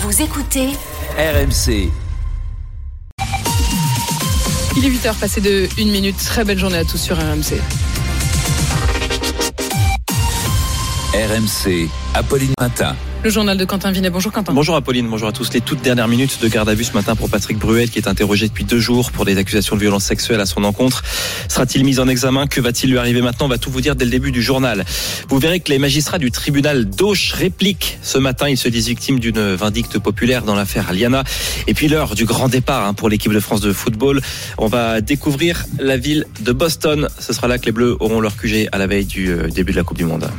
Vous écoutez RMC. Il est 8h passé de 1 minute. Très belle journée à tous sur RMC. RMC, Apolline Matin. Le journal de Quentin Vinet. Bonjour Quentin. Bonjour Apolline, bonjour à tous. Les toutes dernières minutes de garde à vue ce matin pour Patrick Bruel qui est interrogé depuis 2 jours pour des accusations de violence sexuelle à son encontre. Sera-t-il mis en examen? Que va-t-il lui arriver maintenant? On va tout vous dire dès le début du journal. Vous verrez que les magistrats du tribunal d'Auch répliquent. Ce matin, ils se disent victimes d'une vindicte populaire dans l'affaire Liana. Et puis l'heure du grand départ pour l'équipe de France de football. On va découvrir la ville de Boston. Ce sera là que les Bleus auront leur QG à la veille du début de la Coupe du Monde.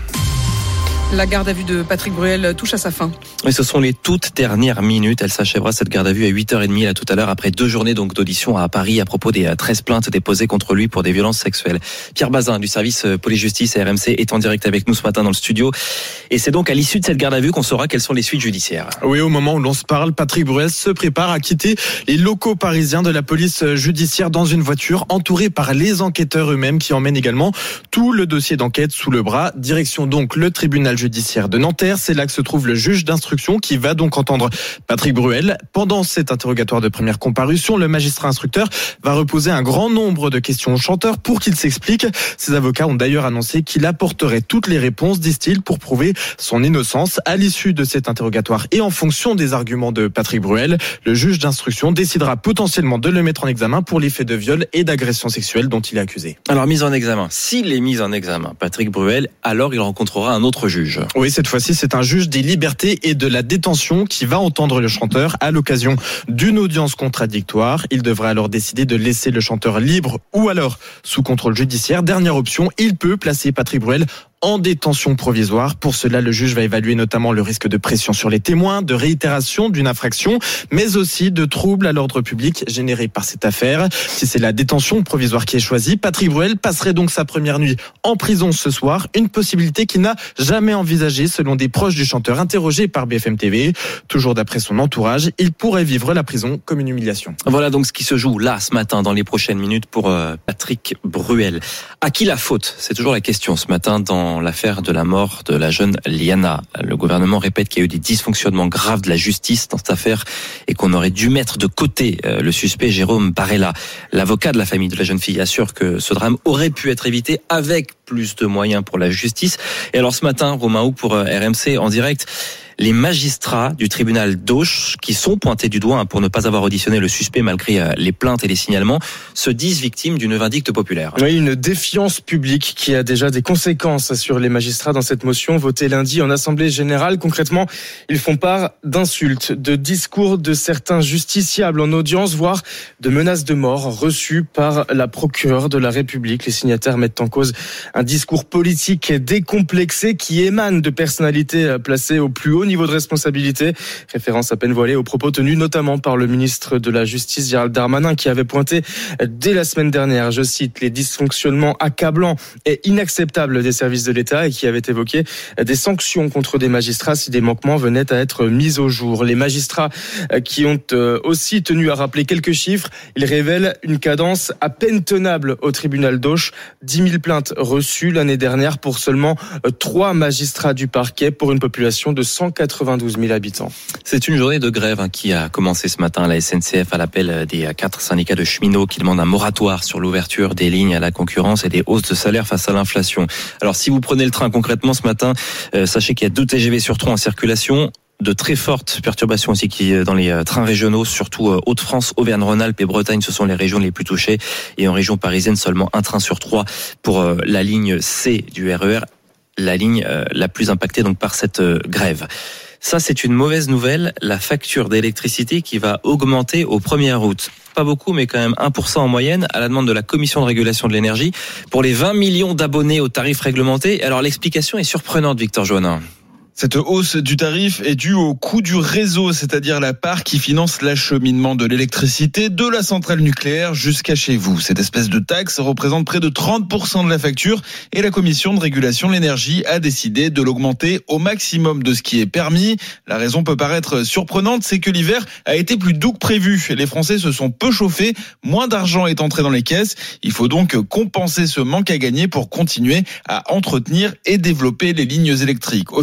La garde à vue de Patrick Bruel touche à sa fin. Oui, ce sont les toutes dernières minutes. Elle s'achèvera cette garde à vue à 8h30 là tout à l'heure après 2 journées donc d'audition à Paris à propos des 13 plaintes déposées contre lui pour des violences sexuelles. Pierre Bazin du service police-justice à RMC est en direct avec nous ce matin dans le studio. Et c'est donc à l'issue de cette garde à vue qu'on saura quelles sont les suites judiciaires. Oui, au moment où l'on se parle, Patrick Bruel se prépare à quitter les locaux parisiens de la police judiciaire dans une voiture entourée par les enquêteurs eux-mêmes qui emmènent également tout le dossier d'enquête sous le bras. Direction donc le tribunal judiciaire de Nanterre. C'est là que se trouve le juge d'instruction qui va donc entendre Patrick Bruel. Pendant cet interrogatoire de première comparution, le magistrat instructeur va reposer un grand nombre de questions au chanteur pour qu'il s'explique. Ses avocats ont d'ailleurs annoncé qu'il apporterait toutes les réponses, disent-ils, pour prouver son innocence. À l'issue de cet interrogatoire et en fonction des arguments de Patrick Bruel, le juge d'instruction décidera potentiellement de le mettre en examen pour les faits de viol et d'agression sexuelle dont il est accusé. Alors, mise en examen. S'il est mis en examen, Patrick Bruel, alors il rencontrera un autre juge. Oui, cette fois-ci, c'est un juge des libertés et de la détention qui va entendre le chanteur à l'occasion d'une audience contradictoire. Il devra alors décider de laisser le chanteur libre ou alors sous contrôle judiciaire. Dernière option, il peut placer Patrick Bruel en détention provisoire. Pour cela, le juge va évaluer notamment le risque de pression sur les témoins, de réitération d'une infraction, mais aussi de troubles à l'ordre public générés par cette affaire. Si c'est la détention provisoire qui est choisie, Patrick Bruel passerait donc sa première nuit en prison ce soir, une possibilité qu'il n'a jamais envisagée selon des proches du chanteur interrogés par BFM TV. Toujours d'après son entourage, il pourrait vivre la prison comme une humiliation. Voilà donc ce qui se joue là ce matin dans les prochaines minutes pour Patrick Bruel. À qui la faute? C'est toujours la question ce matin dans l'affaire de la mort de la jeune Liana. Le gouvernement répète qu'il y a eu des dysfonctionnements graves de la justice dans cette affaire et qu'on aurait dû mettre de côté le suspect Jérôme Barella. L'avocat de la famille de la jeune fille assure que ce drame aurait pu être évité avec plus de moyens pour la justice. Et alors ce matin, Romain Hou pour RMC en direct, les magistrats du tribunal d'Auch, qui sont pointés du doigt pour ne pas avoir auditionné le suspect malgré les plaintes et les signalements, se disent victimes d'une vindicte populaire. Oui, une défiance publique qui a déjà des conséquences sur les magistrats dans cette motion votée lundi en Assemblée générale. Concrètement, ils font part d'insultes, de discours de certains justiciables en audience, voire de menaces de mort reçues par la procureure de la République. Les signataires mettent en cause un discours politique décomplexé qui émane de personnalités placées au plus haut niveau de responsabilité. Référence à peine voilée aux propos tenus notamment par le ministre de la Justice Gérald Darmanin qui avait pointé dès la semaine dernière, je cite, les dysfonctionnements accablants et inacceptables des services de l'État et qui avait évoqué des sanctions contre des magistrats si des manquements venaient à être mis au jour. Les magistrats qui ont aussi tenu à rappeler quelques chiffres, ils révèlent une cadence à peine tenable au tribunal d'Auch. 10 000 plaintes reçues l'année dernière pour seulement 3 magistrats du parquet pour une population de 192 000 habitants. C'est une journée de grève qui a commencé ce matin à la SNCF à l'appel des 4 syndicats de cheminots qui demandent un moratoire sur l'ouverture des lignes à la concurrence et des hausses de salaire face à l'inflation. Alors si vous prenez le train concrètement ce matin, sachez qu'il y a 2 TGV sur 3 en circulation. De très fortes perturbations aussi dans les trains régionaux, surtout Hauts-de-France, Auvergne-Rhône-Alpes et Bretagne, ce sont les régions les plus touchées. Et en région parisienne, seulement 1 train sur 3 pour la ligne C du RER, la ligne la plus impactée donc par cette grève. Ça, c'est une mauvaise nouvelle. La facture d'électricité qui va augmenter au 1er août. Pas beaucoup, mais quand même 1% en moyenne, à la demande de la Commission de régulation de l'énergie, pour les 20 millions d'abonnés aux tarifs réglementés. Alors, l'explication est surprenante, Victor Joannin. Cette hausse du tarif est due au coût du réseau, c'est-à-dire la part qui finance l'acheminement de l'électricité de la centrale nucléaire jusqu'à chez vous. Cette espèce de taxe représente près de 30% de la facture et la Commission de régulation de l'énergie a décidé de l'augmenter au maximum de ce qui est permis. La raison peut paraître surprenante, c'est que l'hiver a été plus doux que prévu. Les Français se sont peu chauffés, moins d'argent est entré dans les caisses. Il faut donc compenser ce manque à gagner pour continuer à entretenir et développer les lignes électriques. Au final,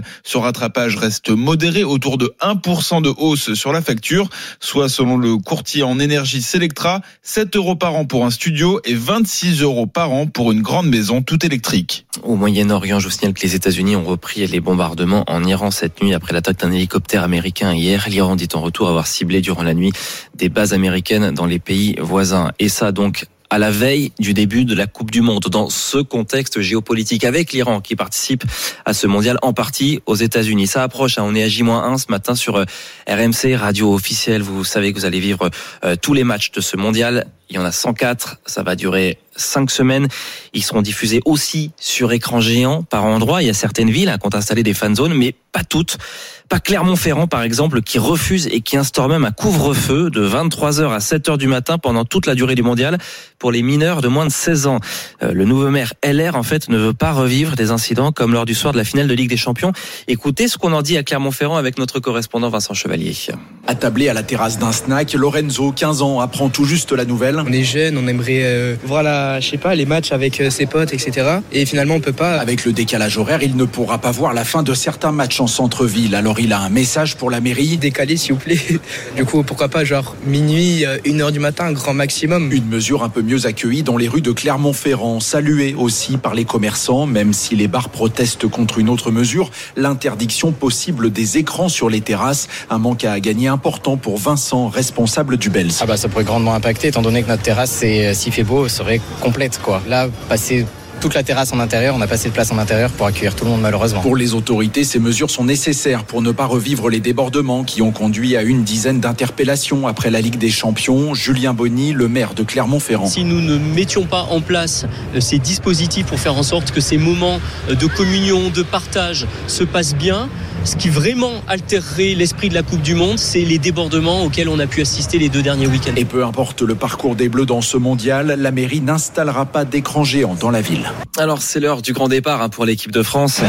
Ce rattrapage reste modéré, autour de 1% de hausse sur la facture, soit selon le courtier en énergie Selectra, 7 € par an pour un studio et 26 € par an pour une grande maison toute électrique. Au Moyen-Orient, je vous signale que les États-Unis ont repris les bombardements en Iran cette nuit après l'attaque d'un hélicoptère américain hier. L'Iran dit en retour avoir ciblé durant la nuit des bases américaines dans les pays voisins. Et ça donc à la veille du début de la Coupe du Monde, dans ce contexte géopolitique, avec l'Iran qui participe à ce mondial en partie aux États-Unis. Ça approche, on est à J-1 ce matin sur RMC, radio officielle. Vous savez que vous allez vivre tous les matchs de ce mondial. Il y en a 104, ça va durer 5 semaines. Ils seront diffusés aussi sur écran géant par endroits. Il y a certaines villes qui ont installé des fan zones, mais pas toutes. Pas Clermont-Ferrand, par exemple, qui refuse et qui instaure même un couvre-feu de 23h à 7h du matin pendant toute la durée du mondial pour les mineurs de moins de 16 ans. Le nouveau maire LR, en fait, ne veut pas revivre des incidents comme lors du soir de la finale de Ligue des Champions. Écoutez ce qu'on en dit à Clermont-Ferrand avec notre correspondant Vincent Chevalier. Attablé à la terrasse d'un snack, Lorenzo, 15 ans, apprend tout juste la nouvelle. On est jeune, on aimerait voir les matchs avec ses potes, etc. Et finalement, on peut pas. Avec le décalage horaire, il ne pourra pas voir la fin de certains matchs en centre-ville. Alors il a un message pour la mairie. Décalé, s'il vous plaît. Du coup, pourquoi pas, minuit, 1h du matin, grand maximum. Une mesure un peu mieux accueillie dans les rues de Clermont-Ferrand, saluée aussi par les commerçants, même si les bars protestent contre une autre mesure, l'interdiction possible des écrans sur les terrasses. Un manque à gagner important pour Vincent, responsable du Bels. Ça pourrait grandement impacter, étant donné que notre terrasse, s'il fait beau, serait complète, quoi. Là, passer toute la terrasse en intérieur, on n'a pas assez de place en intérieur pour accueillir tout le monde, malheureusement. Pour les autorités, ces mesures sont nécessaires pour ne pas revivre les débordements qui ont conduit à une dizaine d'interpellations après la Ligue des Champions. Julien Bonny, le maire de Clermont-Ferrand. Si nous ne mettions pas en place ces dispositifs pour faire en sorte que ces moments de communion, de partage se passent bien, ce qui vraiment altérerait l'esprit de la Coupe du Monde, c'est les débordements auxquels on a pu assister les 2 derniers week-ends. Et peu importe le parcours des Bleus dans ce mondial, la mairie n'installera pas d'écran géant dans la ville. Alors c'est l'heure du grand départ pour l'équipe de France.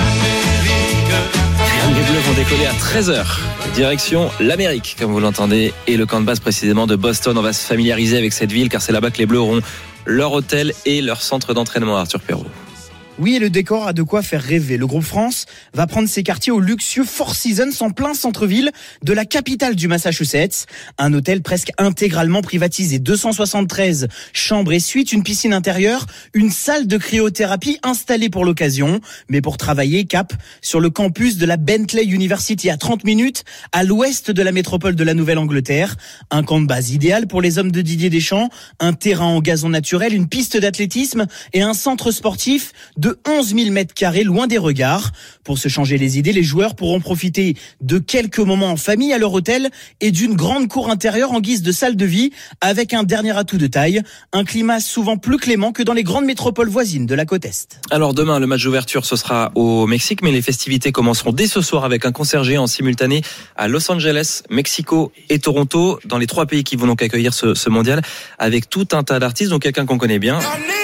Les Bleus vont décoller à 13h. Direction l'Amérique, comme vous l'entendez, et le camp de base précisément de Boston. On va se familiariser avec cette ville car c'est là-bas que les Bleus auront leur hôtel et leur centre d'entraînement, Arthur Perrault. Oui, et le décor a de quoi faire rêver. Le groupe France va prendre ses quartiers au luxueux Four Seasons en plein centre-ville de la capitale du Massachusetts. Un hôtel presque intégralement privatisé, 273 chambres et suites, une piscine intérieure, une salle de cryothérapie installée pour l'occasion. Mais pour travailler, cap sur le campus de la Bentley University à 30 minutes à l'ouest de la métropole de la Nouvelle-Angleterre. Un camp de base idéal pour les hommes de Didier Deschamps, un terrain en gazon naturel, une piste d'athlétisme et un centre sportif de 11 000 mètres carrés, loin des regards. Pour se changer les idées, les joueurs pourront profiter de quelques moments en famille à leur hôtel et d'une grande cour intérieure en guise de salle de vie, avec un dernier atout de taille, un climat souvent plus clément que dans les grandes métropoles voisines de la côte Est. Alors demain, le match d'ouverture, ce sera au Mexique, mais les festivités commenceront dès ce soir avec un concert géant en simultané à Los Angeles, Mexico et Toronto, dans les 3 pays qui vont donc accueillir ce mondial, avec tout un tas d'artistes, donc quelqu'un qu'on connaît bien.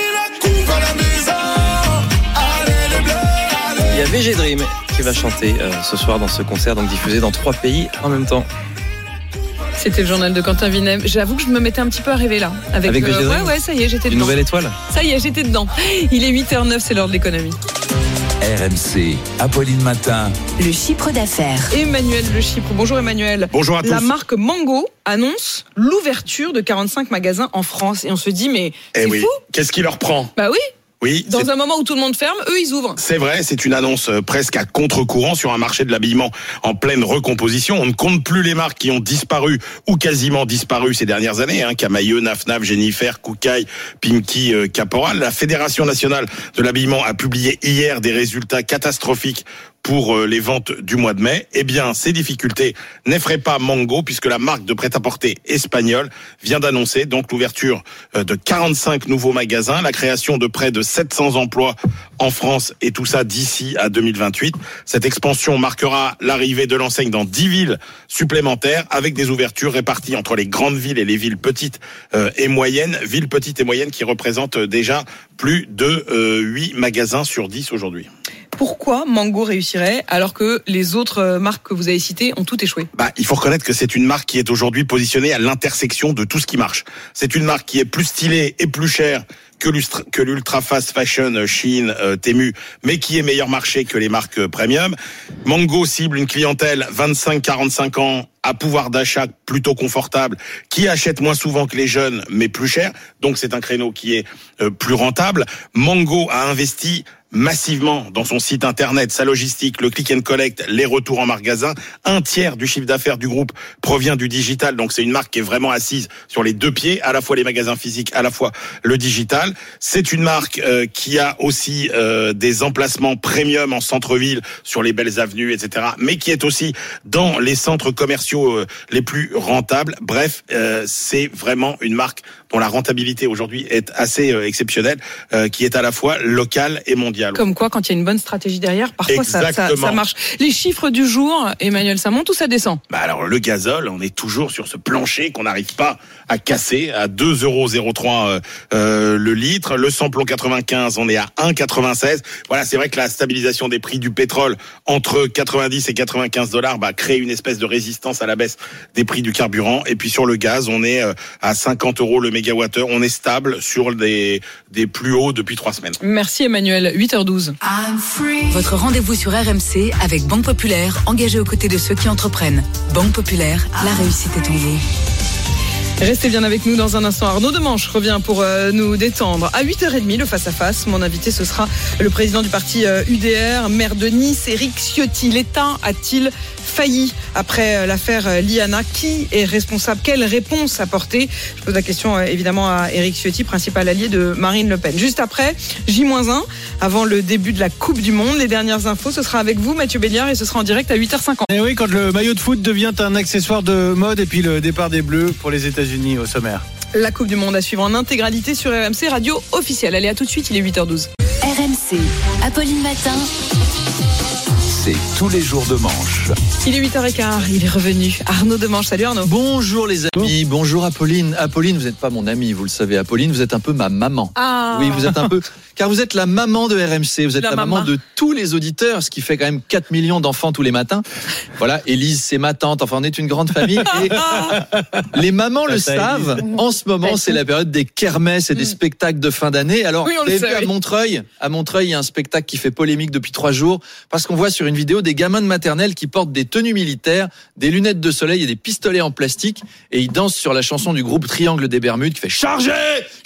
Il y a VG Dream qui va chanter ce soir dans ce concert, donc diffusé dans 3 pays en même temps. C'était le journal de Quentin Vinem. J'avoue que je me mettais un petit peu à rêver là. Avec VG Dream. Ouais, ça y est, j'étais dedans. Une nouvelle étoile. Ça y est, j'étais dedans. Il est 8h09, c'est l'heure de l'économie. RMC, Apolline Matin. Le chiffre d'affaires. Emmanuel Le Chypre. Bonjour Emmanuel. Bonjour à tous. La marque Mango annonce l'ouverture de 45 magasins en France. Et on se dit, mais c'est fou. Qu'est-ce qui leur prend ? Bah oui. Oui, dans un moment où tout le monde ferme, eux ils ouvrent. C'est vrai, c'est une annonce presque à contre-courant sur un marché de l'habillement en pleine recomposition. On ne compte plus les marques qui ont disparu ou quasiment disparu ces dernières années. Camaïeu, Naf-Naf, Jennifer, Koukaï, Pinky, Caporal. La Fédération nationale de l'habillement a publié hier des résultats catastrophiques pour les ventes du mois de mai. Eh bien, ces difficultés n'effraient pas Mango, puisque la marque de prêt-à-porter espagnole vient d'annoncer donc l'ouverture de 45 nouveaux magasins, la création de près de 700 emplois en France, et tout ça d'ici à 2028. Cette expansion marquera l'arrivée de l'enseigne dans 10 villes supplémentaires, avec des ouvertures réparties entre les grandes villes et les villes petites et moyennes. Villes petites et moyennes qui représentent déjà plus de 8 magasins sur 10 aujourd'hui. Pourquoi Mango réussirait alors que les autres marques que vous avez citées ont toutes échoué? Il faut reconnaître que c'est une marque qui est aujourd'hui positionnée à l'intersection de tout ce qui marche. C'est une marque qui est plus stylée et plus chère que l'ultra fast fashion Shein, Temu, mais qui est meilleur marché que les marques premium. Mango cible une clientèle 25-45 ans à pouvoir d'achat plutôt confortable, qui achète moins souvent que les jeunes, mais plus cher. Donc c'est un créneau qui est plus rentable. Mango a investi massivement dans son site internet, sa logistique, le click and collect, les retours en magasin. 1/3 du chiffre d'affaires du groupe provient du digital. Donc c'est une marque qui est vraiment assise sur les deux pieds, à la fois les magasins physiques, à la fois le digital. C'est une marque qui a aussi des emplacements premium en centre-ville, sur les belles avenues, etc. Mais qui est aussi dans les centres commerciaux les plus rentables. Bref, c'est vraiment une marque dont la rentabilité aujourd'hui est assez exceptionnelle, qui est à la fois locale et mondiale. Comme quoi, quand il y a une bonne stratégie derrière, parfois ça marche. Les chiffres du jour, Emmanuel, ça monte ou ça descend? Alors le gazole, on est toujours sur ce plancher qu'on n'arrive pas à casser, à 2,03 € le litre. Le samplon 95, on est à 1,96. Voilà, c'est vrai que la stabilisation des prix du pétrole entre 90 et 95 $ crée une espèce de résistance à la baisse des prix du carburant. Et puis sur le gaz, on est à 50 € le mégawattheure. On est stable sur des plus hauts depuis 3 semaines. Merci Emmanuel. 8h12. Votre rendez-vous sur RMC avec Banque Populaire, engagée aux côtés de ceux qui entreprennent. Banque Populaire, la réussite est en vous. Restez bien avec nous dans un instant. Arnaud Demanche revient pour nous détendre. À 8h30, le face-à-face, mon invité, ce sera le président du parti UDR, maire de Nice, Éric Ciotti. L'État a-t-il failli après l'affaire Liana? Qui est responsable? Quelle réponse apporter? Je pose la question évidemment à Éric Ciotti, principal allié de Marine Le Pen. Juste après, J-1, avant le début de la Coupe du Monde. Les dernières infos, ce sera avec vous, Mathieu Béliard, et ce sera en direct à 8h50. Et oui, quand le maillot de foot devient un accessoire de mode, et puis le départ des Bleus pour les États-Unis au sommaire. La Coupe du Monde à suivre en intégralité sur RMC Radio officielle. Allez, à tout de suite, il est 8h12. RMC, Apolline Matin. C'est tous les jours de manche. Il est 8h15, il est revenu. Arnaud Demanche, salut Arnaud. Bonjour les amis, bonjour Apolline. Apolline, vous n'êtes pas mon amie, vous le savez. Apolline, vous êtes un peu ma maman. Ah. Oui, vous êtes un peu... Car vous êtes la maman de RMC, vous êtes la maman de tous les auditeurs, ce qui fait quand même 4 millions d'enfants tous les matins. Voilà, Élise, c'est ma tante, enfin on est une grande famille. Et les mamans le savent, en ce moment c'est la période des kermesses et des spectacles de fin d'année. Alors, vous avez vu à Montreuil, il y a un spectacle qui fait polémique depuis 3 jours, parce qu'on voit sur une vidéo des gamins de maternelle qui portent des tenues militaires, des lunettes de soleil et des pistolets en plastique, et ils dansent sur la chanson du groupe Triangle des Bermudes qui fait « Chargez ! Chargez !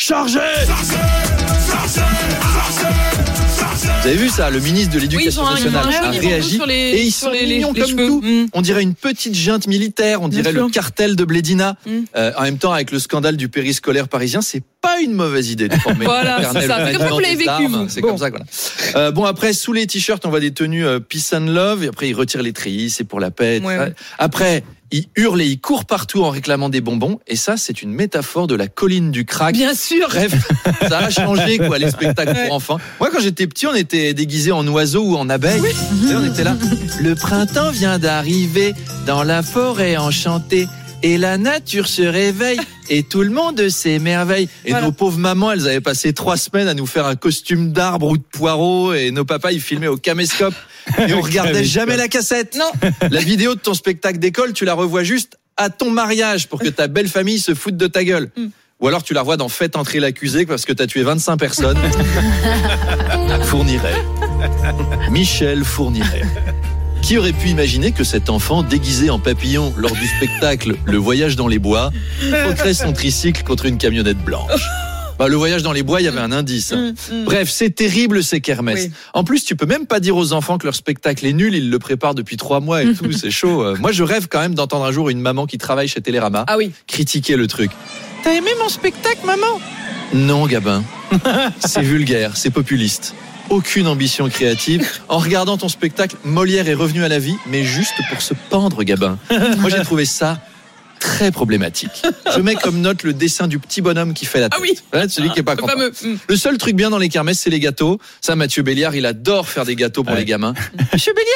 Vous avez vu ça? Le ministre de l'Éducation nationale a réagi et ils sont mignons comme tout. On dirait une petite junte militaire, on dirait le cartel de Blédina. En même temps, avec le scandale du périscolaire parisien, c'est pas une mauvaise idée de former. Voilà, c'est ça. C'est comme vous l'avez vécu. C'est comme ça, voilà. Bon, après, sous les t-shirts, on voit des tenues peace and love. Et après, ils retirent les treillis, c'est pour la paix. Ouais. Après, ils hurlent et ils courent partout en réclamant des bonbons. Et ça, c'est une métaphore de la colline du crack. Bien sûr. Bref, ça a changé, quoi, les spectacles pour enfants. Moi, quand j'étais petit, on était déguisés en oiseaux ou en abeilles. Oui. Et on était là. Le printemps vient d'arriver dans la forêt enchantée. Et la nature se réveille et tout le monde s'émerveille. Et nos pauvres mamans, elles avaient passé 3 semaines à nous faire un costume d'arbre ou de poireau, et nos papas, ils filmaient au caméscope. Et on regardait jamais la cassette. Non. La vidéo de ton spectacle d'école, tu la revois juste à ton mariage pour que ta belle famille se foute de ta gueule. Ou alors tu la revois dans Faites entrer l'accusé parce que t'as tué 25 personnes. Fourniret. Michel Fourniret. Qui aurait pu imaginer que cet enfant, déguisé en papillon lors du spectacle Le Voyage dans les Bois, croquerait son tricycle contre une camionnette blanche? Le voyage dans les bois, il y avait un indice. Bref, c'est terrible ces kermesses. Oui. En plus, tu peux même pas dire aux enfants que leur spectacle est nul, ils le préparent depuis 3 mois et tout, c'est chaud. Moi, je rêve quand même d'entendre un jour une maman qui travaille chez Télérama critiquer le truc. T'as aimé mon spectacle, maman? Non, Gabin. C'est vulgaire, c'est populiste. Aucune ambition créative. En regardant ton spectacle, Molière est revenu à la vie, mais juste pour se pendre, Gabin. Moi, j'ai trouvé ça très problématique. Je mets comme note le dessin du petit bonhomme qui fait la tête. Ah oui. Celui qui est pas content. Le seul truc bien dans les kermesses, c'est les gâteaux. Ça, Mathieu Béliard, il adore faire des gâteaux pour les gamins. Monsieur Béliard,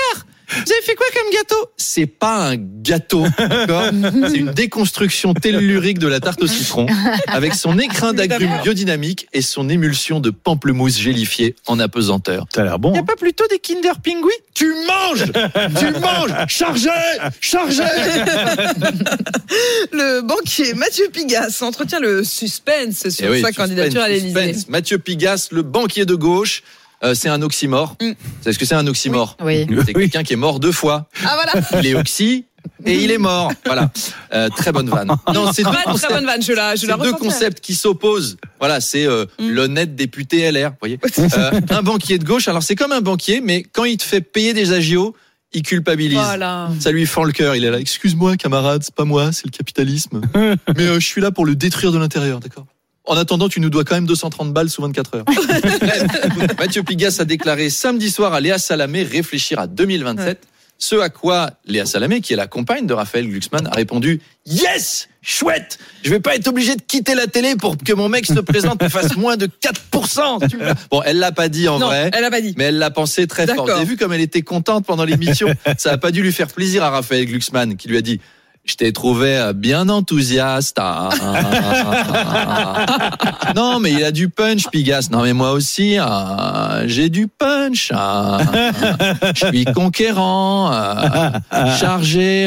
Vous avez fait quoi comme gâteau ? C'est pas un gâteau, d'accord ? C'est une déconstruction tellurique de la tarte au citron avec son écrin d'agrumes biodynamique et son émulsion de pamplemousse gélifiée en apesanteur. Ça a l'air bon. Y a pas plutôt des Kinder Pingui ? Tu manges, chargé. Le banquier Mathieu Pigasse entretient le suspense sur sa candidature à l'Élysée. Mathieu Pigasse, le banquier de gauche. C'est un oxymore. Vous savez ce que c'est un oxymore ? Oui. C'est quelqu'un qui est mort 2 fois. Ah voilà. Il est oxy et il est mort. Voilà. Très bonne vanne. Non, c'est très bonne vanne. Je la 2 concepts qui s'opposent. Voilà, c'est l'honnête député LR. Vous voyez. Un banquier de gauche. Alors c'est comme un banquier, mais quand il te fait payer des agios, il culpabilise. Voilà. Ça lui fend le cœur. Il est là. Excuse-moi, camarade, c'est pas moi, c'est le capitalisme. Mais je suis là pour le détruire de l'intérieur, d'accord ? En attendant, tu nous dois quand même 230 balles sous 24 heures. Mathieu Pigasse a déclaré samedi soir à Léa Salamé réfléchir à 2027. Ouais. Ce à quoi Léa Salamé, qui est la compagne de Raphaël Glucksmann, a répondu « Yes ! Chouette ! Je vais pas être obligé de quitter la télé pour que mon mec se présente et fasse moins de 4%. » Bon, elle l'a pas dit en vrai. Elle l'a pas dit. Mais elle l'a pensé très fort. Vous avez vu comme elle était contente pendant l'émission. Ça a pas dû lui faire plaisir à Raphaël Glucksmann, qui lui a dit « Je t'ai trouvé bien enthousiaste. Non, mais il a du punch, Pigasse. Non, mais moi aussi, j'ai du punch. Je suis conquérant, chargé.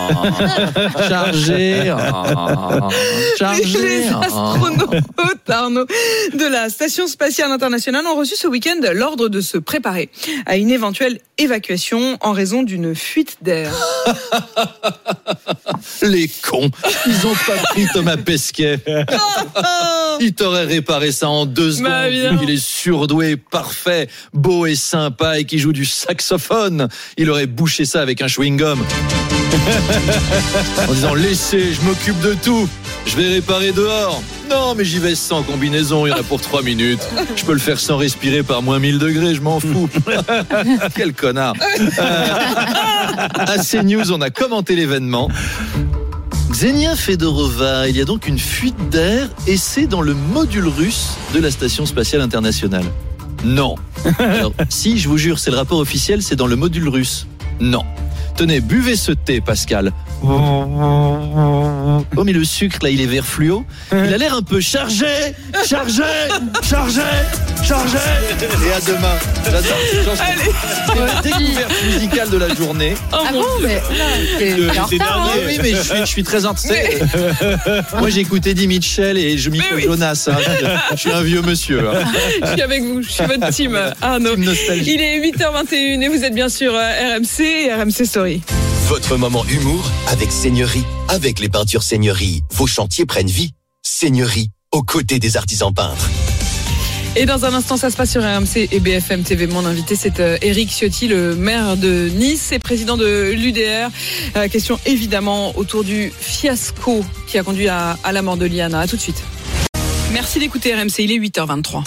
Les astronautes, Arnaud, de la Station Spatiale Internationale ont reçu ce week-end l'ordre de se préparer à une éventuelle évacuation en raison d'une fuite d'air. Les cons, ils ont pas pris Thomas Pesquet. Il t'aurait réparé ça en 2 secondes. Il est surdoué, parfait, beau et sympa et qui joue du saxophone. Il aurait bouché ça avec un chewing-gum. En disant laissez, je m'occupe de tout. Je vais réparer dehors. Non, mais j'y vais sans combinaison, il y en a pour 3 minutes. Je peux le faire sans respirer par moins 1000 degrés, je m'en fous. Quel connard. À CNews, on a commenté l'événement. Xenia Fedorova, il y a donc une fuite d'air et c'est dans le module russe de la Station Spatiale Internationale. Non. Alors, si, je vous jure, c'est le rapport officiel, c'est dans le module russe. Non. Tenez, buvez ce thé, Pascal. Oh, mais le sucre, là, il est vert fluo. Il a l'air un peu chargé. Et à demain. J'adore cette chanson. C'est la découverte musicale de la journée. Mais là, c'est oui, mais je suis très intéressé. Moi, j'ai écouté Eddie Mitchell et je m'y fais Jonas. Je suis un vieux monsieur. Je suis avec vous. Je suis votre team, Arnaud. Il est 8h21 et vous êtes bien sûr RMC et RMC Story. Votre moment humour avec Seigneurie. Avec les peintures Seigneurie, vos chantiers prennent vie. Seigneurie, aux côtés des artisans peintres. Et dans un instant, ça se passe sur RMC et BFM TV. Mon invité, c'est Éric Ciotti, le maire de Nice et président de l'UDR. Question évidemment autour du fiasco qui a conduit à la mort de Liana. À tout de suite. Merci d'écouter RMC, il est 8h23.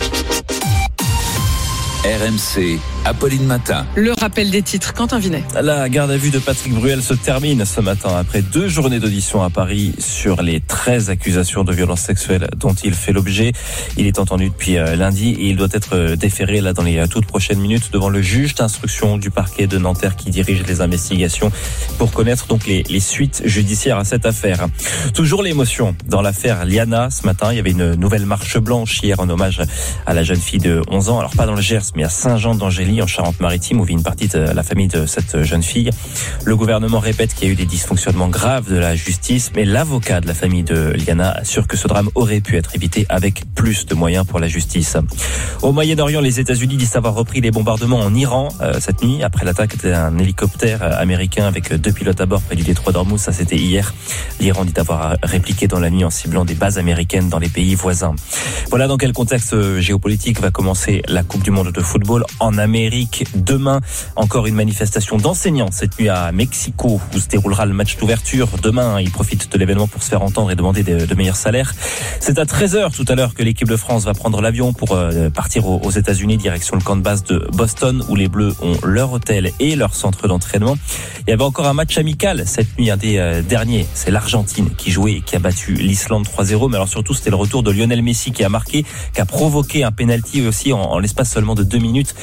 RMC, Apolline Matin. Le rappel des titres, Quentin Vinet. La garde à vue de Patrick Bruel se termine ce matin après 2 journées d'audition à Paris sur les 13 accusations de violences sexuelles dont il fait l'objet. Il est entendu depuis lundi et il doit être déféré là dans les toutes prochaines minutes devant le juge d'instruction du parquet de Nanterre qui dirige les investigations pour connaître donc les suites judiciaires à cette affaire. Toujours l'émotion dans l'affaire Liana. Ce matin, il y avait une nouvelle marche blanche hier en hommage à la jeune fille de 11 ans. Alors pas dans le Gers, mais à Saint-Jean-d'Angély en Charente-Maritime où vit une partie de la famille de cette jeune fille. Le gouvernement répète qu'il y a eu des dysfonctionnements graves de la justice, mais l'avocat de la famille de Liana assure que ce drame aurait pu être évité avec plus de moyens pour la justice. Au Moyen-Orient, les États-Unis disent avoir repris les bombardements en Iran cette nuit après l'attaque d'un hélicoptère américain avec 2 pilotes à bord près du détroit d'Ormuz. Ça, c'était hier. L'Iran dit avoir répliqué dans la nuit en ciblant des bases américaines dans les pays voisins. Voilà dans quel contexte géopolitique va commencer la Coupe du Monde de football en Amérique. Demain, encore une manifestation d'enseignants cette nuit à Mexico où se déroulera le match d'ouverture. Demain, ils profitent de l'événement pour se faire entendre et demander de meilleurs salaires. C'est à 13h tout à l'heure que l'équipe de France va prendre l'avion pour partir aux États-Unis, direction le camp de base de Boston où les Bleus ont leur hôtel et leur centre d'entraînement. Il y avait encore un match amical cette nuit, un des derniers. C'est l'Argentine qui jouait et qui a battu l'Islande 3-0. Mais alors surtout, c'était le retour de Lionel Messi qui a marqué, qui a provoqué un penalty aussi en l'espace seulement de 2 minutes.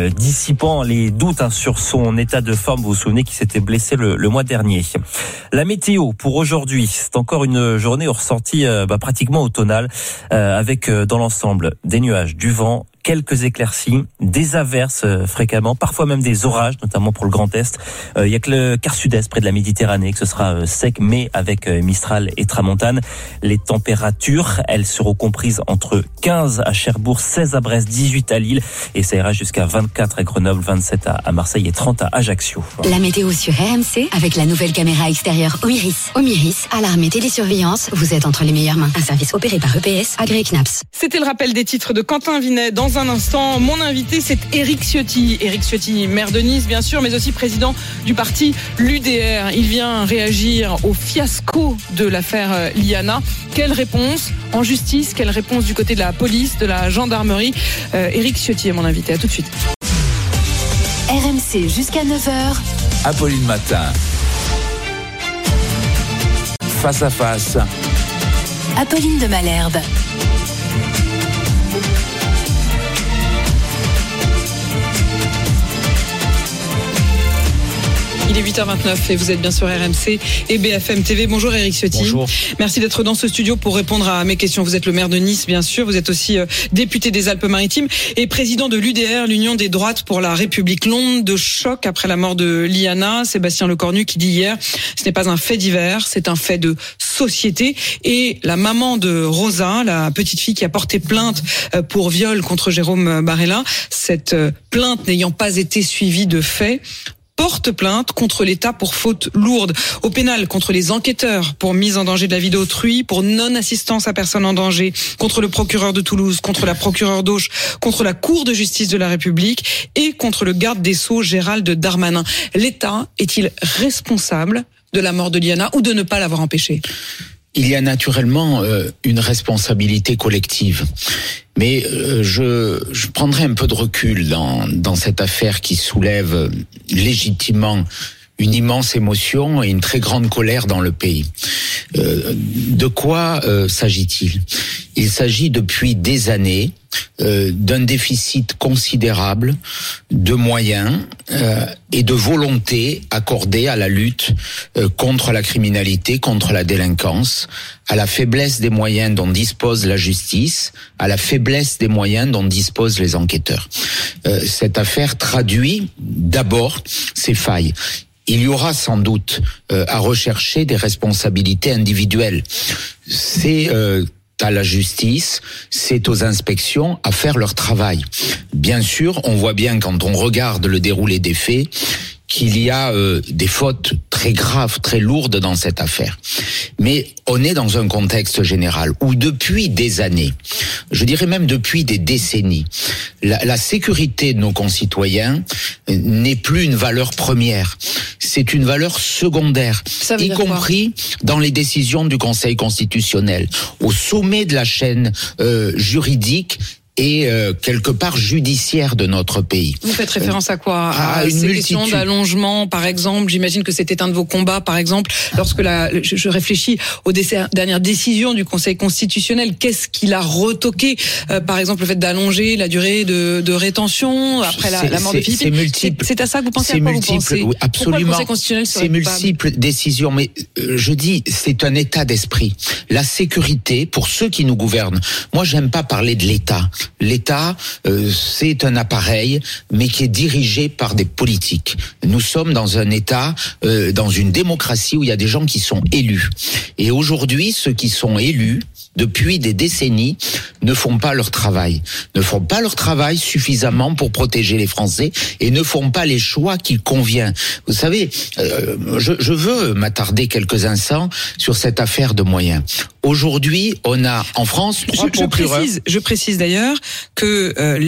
dissipant les doutes sur son état de forme. Vous vous souvenez qu'il s'était blessé le mois dernier. La météo pour aujourd'hui, c'est encore une journée ressortie pratiquement automnale, avec dans l'ensemble des nuages, du vent, quelques éclaircies, des averses fréquemment, parfois même des orages, notamment pour le Grand Est. Il y a que le quart sud-est près de la Méditerranée que ce sera sec, mais avec Mistral et Tramontane. Les températures, elles seront comprises entre 15 à Cherbourg, 16 à Brest, 18 à Lille, et ça ira jusqu'à 24 à Grenoble, 27 à Marseille et 30 à Ajaccio. La météo sur RMC avec la nouvelle caméra extérieure Omiris. Omiris, alarme et télésurveillance, vous êtes entre les meilleures mains. Un service opéré par EPS, agréé CNAPS. C'était le rappel des titres de Quentin Vinet. Dans un instant, mon invité, c'est Éric Ciotti. Éric Ciotti, maire de Nice, bien sûr, mais aussi président du parti l'UDR. Il vient réagir au fiasco de l'affaire Liana. Quelle réponse en justice? Quelle réponse du côté de la police, de la gendarmerie? Éric Ciotti est mon invité. À tout de suite. RMC jusqu'à 9h. Apolline Matin. Face à face. Apolline de Malherbe. Il est 8h29 et vous êtes bien sur RMC et BFM TV. Bonjour Éric Ciotti. Bonjour. Merci d'être dans ce studio pour répondre à mes questions. Vous êtes le maire de Nice, bien sûr. Vous êtes aussi député des Alpes-Maritimes et président de l'UDR, l'Union des droites pour la République. L'onde de choc après la mort de Liana. Sébastien Lecornu qui dit hier, ce n'est pas un fait divers, c'est un fait de société. Et la maman de Rosa, la petite fille qui a porté plainte pour viol contre Jérôme Barella, cette plainte n'ayant pas été suivie de faits, porte plainte contre l'État pour faute lourde. Au pénal, contre les enquêteurs pour mise en danger de la vie d'autrui, pour non-assistance à personne en danger, contre le procureur de Toulouse, contre la procureure d'Auch, contre la Cour de justice de la République et contre le garde des Sceaux Gérald Darmanin. L'État est-il responsable de la mort de Liana ou de ne pas l'avoir empêchée ? Il y a naturellement une responsabilité collective. Mais je prendrai un peu de recul dans cette affaire qui soulève légitimement une immense émotion et une très grande colère dans le pays. De quoi s'agit-il ? Il s'agit depuis des années d'un déficit considérable de moyens et de volonté accordée à la lutte contre la criminalité, contre la délinquance, à la faiblesse des moyens dont dispose la justice, à la faiblesse des moyens dont disposent les enquêteurs. Cette affaire traduit d'abord ces failles. Il y aura sans doute à rechercher des responsabilités individuelles. C'est à la justice, c'est aux inspections à faire leur travail. Bien sûr, on voit bien quand on regarde le déroulé des faits qu'il y a des fautes très graves, très lourdes dans cette affaire. Mais on est dans un contexte général où depuis des années, je dirais même depuis des décennies, la sécurité de nos concitoyens n'est plus une valeur première. C'est une valeur secondaire, y compris dans les décisions du Conseil constitutionnel. Au sommet de la chaîne juridique et quelque part judiciaire de notre pays. Vous faites référence à quoi? À ces questions d'allongement, par exemple. J'imagine que c'était un de vos combats, par exemple, lorsque je réfléchis aux dernières décisions du Conseil constitutionnel. Qu'est-ce qu'il a retoqué? Par exemple, le fait d'allonger la durée de rétention après la mort de Philippe. C'est multiple. C'est à ça que vous pensez? C'est multiple, oui, absolument. Pourquoi le Conseil constitutionnel serait coupable? C'est multiples décisions, mais je dis, c'est un état d'esprit. La sécurité, pour ceux qui nous gouvernent. Moi, j'aime pas parler de l'État. L'État, c'est un appareil, mais qui est dirigé par des politiques. Nous sommes dans un État, dans une démocratie où il y a des gens qui sont élus. Et aujourd'hui, ceux qui sont élus, depuis des décennies, ne font pas leur travail. Ne font pas leur travail suffisamment pour protéger les Français et ne font pas les choix qu'il convient. Vous savez, je veux m'attarder quelques instants sur cette affaire de moyens. Aujourd'hui, on a en France trois procureurs. Je précise d'ailleurs que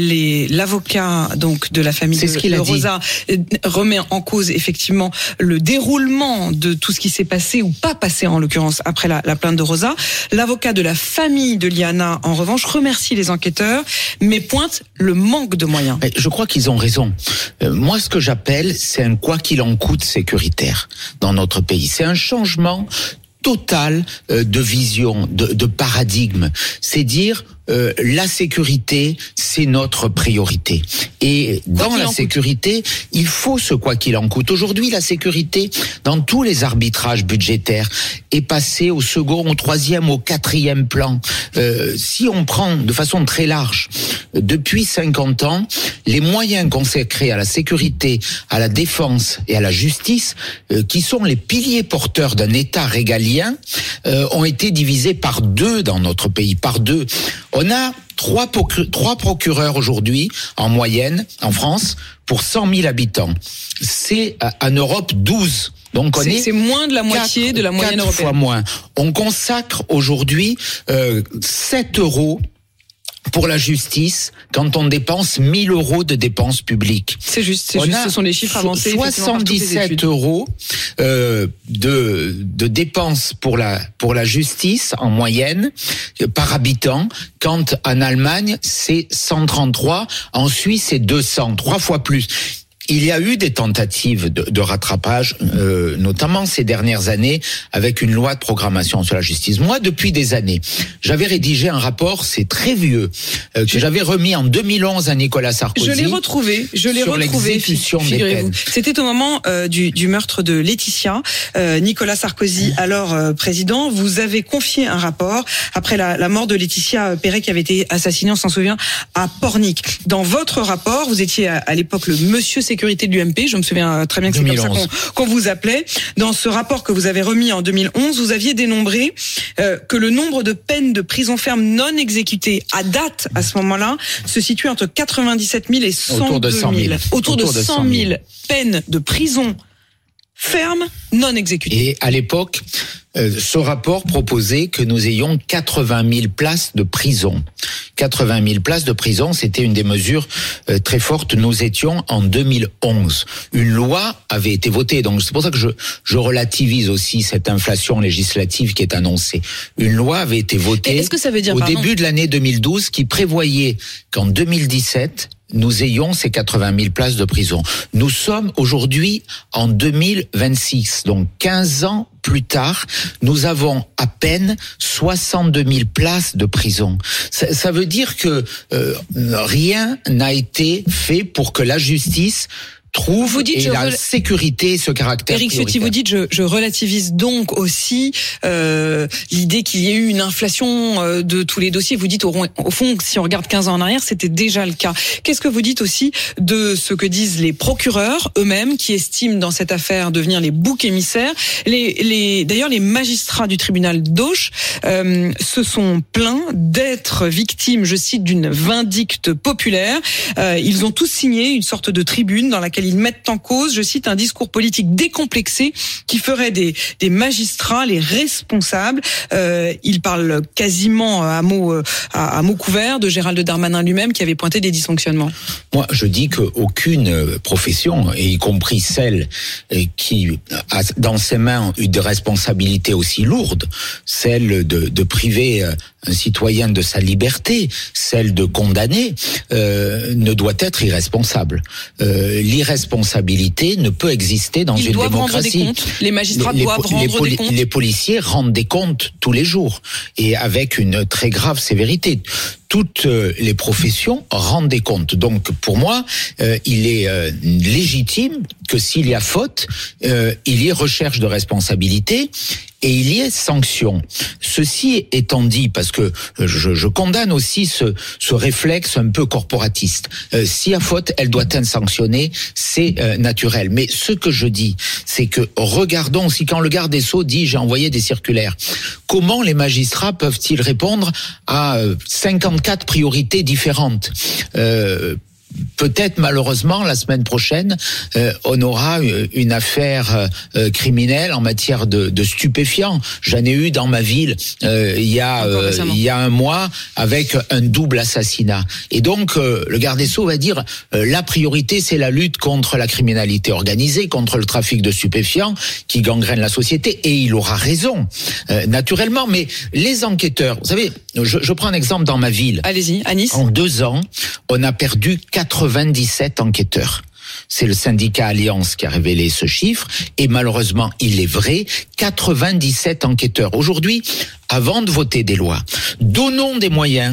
l'avocat donc de la famille de Rosa remet en cause effectivement le déroulement de tout ce qui s'est passé ou pas passé en l'occurrence après la plainte de Rosa. L'avocat de la famille de Liana, en revanche, remercie les enquêteurs, mais pointe le manque de moyens. Je crois qu'ils ont raison. Moi, ce que j'appelle, c'est un quoi qu'il en coûte sécuritaire dans notre pays. C'est un changement total de vision, de paradigme. C'est dire, la sécurité, c'est notre priorité. Et dans la sécurité, il faut ce quoi qu'il en coûte. Aujourd'hui, la sécurité, dans tous les arbitrages budgétaires, est passée au second, au troisième, au quatrième plan. Si on prend de façon très large, depuis 50 ans, les moyens consacrés à la sécurité, à la défense et à la justice, qui sont les piliers porteurs d'un État régalien, ont été divisés par 2 dans notre pays, par 2. On a 3 procureurs aujourd'hui, en moyenne, en France, pour 100 000 habitants. C'est en Europe 12. Donc c'est moins de la moitié de la moyenne européenne. 4 fois moins. On consacre aujourd'hui 7 euros pour la justice quand on dépense 1 000 euros de dépenses publiques. C'est juste, ce sont les chiffres avancés. 77 euros de dépenses pour la justice en moyenne par habitant, quand en Allemagne c'est 133, en Suisse c'est 200, 3 fois plus. Il y a eu des tentatives de rattrapage, notamment ces dernières années, avec une loi de programmation sur la justice. Moi, depuis des années, j'avais rédigé un rapport, c'est très vieux, que j'avais remis en 2011 à Nicolas Sarkozy. Je l'ai retrouvé. Sur l'exécution des peines. C'était au moment du meurtre de Laetitia. Nicolas Sarkozy, alors président, vous avez confié un rapport après la mort de Laetitia Perret, qui avait été assassinée, on s'en souvient, à Pornic. Dans votre rapport, vous étiez à l'époque le monsieur sécurité de l'UMP, je me souviens très bien que c'est 2011. Comme ça qu'on vous appelait. Dans ce rapport que vous avez remis en 2011, vous aviez dénombré que le nombre de peines de prison ferme non exécutées à date, à ce moment-là, se situe entre 97 000 et 102 000. Autour de 100 000 peines de prison ferme non exécutées. Et à l'époque, ce rapport proposait que nous ayons 80 000 places de prison. 80 000 places de prison, c'était une des mesures très fortes. Nous étions en 2011. Une loi avait été votée, donc c'est pour ça que je relativise aussi cette inflation législative qui est annoncée. Une loi avait été votée au début de l'année 2012 qui prévoyait qu'en 2017, nous ayons ces 80 000 places de prison. Nous sommes aujourd'hui en 2026, donc 15 ans plus tard, nous avons à peine 62 000 places de prison. Ça veut dire que rien n'a été fait pour que la justice trouve la sécurité, ce caractère Éric Ciotti, vous dites, je relativise donc aussi l'idée qu'il y ait eu une inflation de tous les dossiers. Vous dites, au fond, si on regarde 15 ans en arrière, c'était déjà le cas. Qu'est-ce que vous dites aussi de ce que disent les procureurs eux-mêmes, qui estiment dans cette affaire devenir les boucs émissaires? D'ailleurs, les magistrats du tribunal d'Auch se sont plaints d'être victimes, je cite, d'une vindicte populaire. Ils ont tous signé une sorte de tribune dans laquelle ils mettent en cause, je cite, un discours politique décomplexé qui ferait des magistrats les responsables. Ils parlent quasiment à mots couverts de Gérald Darmanin lui-même, qui avait pointé des dysfonctionnements. Moi, je dis qu'aucune profession, et y compris celle qui a dans ses main eu des responsabilités aussi lourdes, celle de priver un citoyen de sa liberté, celle de condamner, ne doit être irresponsable. L'irresponsabilité ne peut exister dans une démocratie. Rendre des comptes. Les magistrats doivent rendre des comptes. Les policiers rendent des comptes tous les jours, et avec une très grave sévérité. Toutes les professions rendent des comptes. Donc, pour moi, il est légitime que s'il y a faute, il y ait recherche de responsabilité et il y ait sanction. Ceci étant dit, parce que je condamne aussi ce réflexe un peu corporatiste. S'il y a faute, elle doit être sanctionnée, c'est naturel. Mais ce que je dis, c'est que regardons aussi, quand le garde des Sceaux dit « j'ai envoyé des circulaires », comment les magistrats peuvent-ils répondre à 54 priorités différentes? Peut-être malheureusement la semaine prochaine on aura une affaire criminelle en matière de stupéfiants. J'en ai eu dans ma ville il y a un mois avec un double assassinat. Et donc le garde des Sceaux va dire la priorité c'est la lutte contre la criminalité organisée, contre le trafic de stupéfiants qui gangrène la société, et il aura raison naturellement. Mais les enquêteurs, vous savez, je prends un exemple dans ma ville. Allez-y, à Nice. En 2 ans, on a perdu 97 enquêteurs. C'est le syndicat Alliance qui a révélé ce chiffre, et malheureusement, il est vrai, 97 enquêteurs. Aujourd'hui, avant de voter des lois, donnons des moyens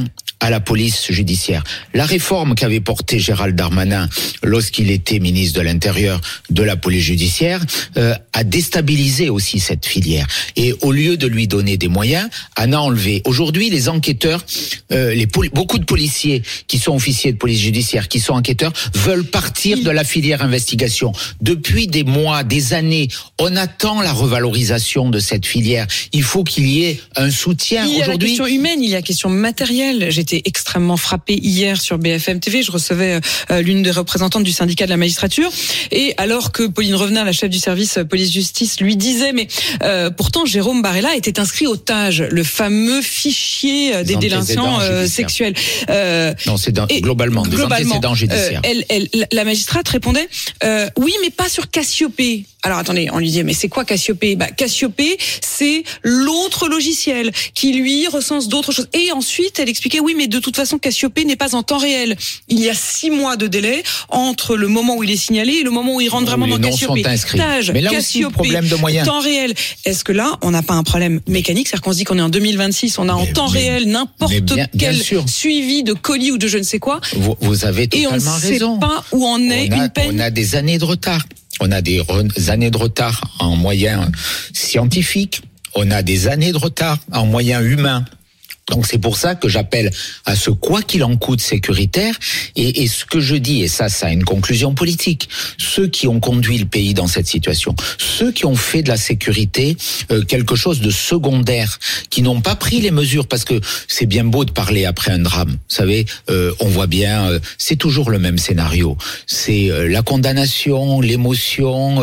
à la police judiciaire. La réforme qu'avait portée Gérald Darmanin lorsqu'il était ministre de l'Intérieur de la police judiciaire a déstabilisé aussi cette filière. Et au lieu de lui donner des moyens, en a enlevé. Aujourd'hui, les enquêteurs, beaucoup de policiers qui sont officiers de police judiciaire, qui sont enquêteurs, veulent partir de la filière investigation. Depuis des mois, des années, on attend la revalorisation de cette filière. Il faut qu'il y ait un soutien. Il y a la question humaine, il y a la question matérielle. J'étais extrêmement frappée hier sur BFM TV. Je recevais l'une des représentantes du syndicat de la magistrature. Et alors que Pauline Revenat, la chef du service police-justice, lui disait, mais pourtant Jérôme Barella était inscrit au TAJ, le fameux fichier des délinquants sexuels. Non, c'est globalement des antécédents judiciaires. La magistrate répondait, oui, mais pas sur Cassiopée. Alors attendez, on lui dit, mais c'est quoi Cassiopée? Cassiopée, c'est l'autre logiciel qui lui recense d'autres choses. Et ensuite, elle expliquait, oui, mais de toute façon, Cassiopée n'est pas en temps réel. Il y a 6 mois de délai entre le moment où il est signalé et le moment où il rentre vraiment dans Cassiopée. TAJ, mais là aussi, problème de moyens. Temps réel. Est-ce que là, on n'a pas un problème mécanique? C'est-à-dire qu'on se dit qu'on est en 2026, on a en temps réel n'importe quel suivi de colis ou de je ne sais quoi. Vous avez totalement raison. Et on ne sait pas où en est une peine. On a des années de retard. On a des années de retard en moyens scientifiques. On a des années de retard en moyens humains. Donc c'est pour ça que j'appelle à ce quoi qu'il en coûte sécuritaire et ce que je dis, et ça a une conclusion politique, ceux qui ont conduit le pays dans cette situation, ceux qui ont fait de la sécurité quelque chose de secondaire, qui n'ont pas pris les mesures, parce que c'est bien beau de parler après un drame, vous savez, on voit bien, c'est toujours le même scénario, c'est la condamnation, l'émotion,